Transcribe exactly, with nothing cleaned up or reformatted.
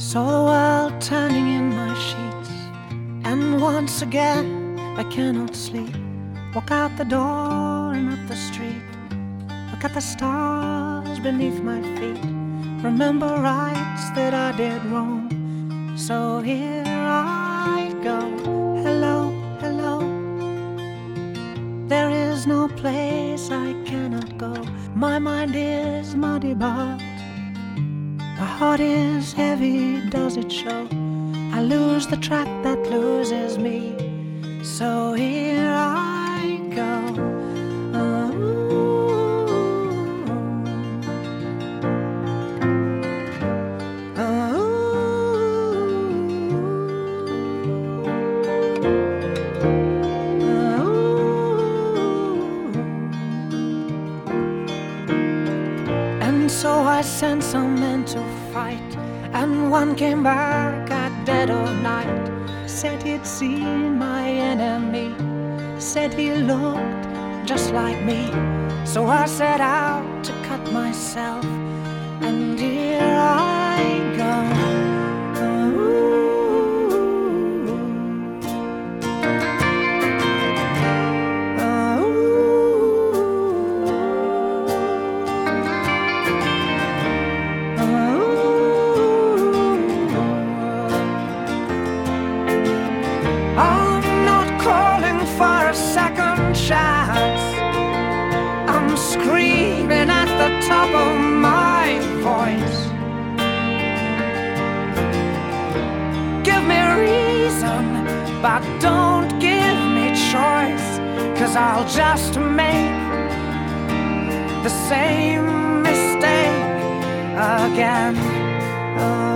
Saw the world turning in my sheets, and once again I cannot sleep. Walk out the door and up the street, look at the stars beneath my feet, remember rights that I did wrong. So here I go, hello, hello. There is no place I cannot go. My mind is muddy, but my heart is heavy, does it show? I lose the track that loses me. So here I go. And so I sent some men to fight, and one came back at dead of night. Said he'd seen my enemy, said he looked just like me. So I set out to cut myself, and here I go. Second chance, I'm screaming at the top of my voice. Give me reason, but don't give me choice, 'cause I'll just make the same mistake again. Oh.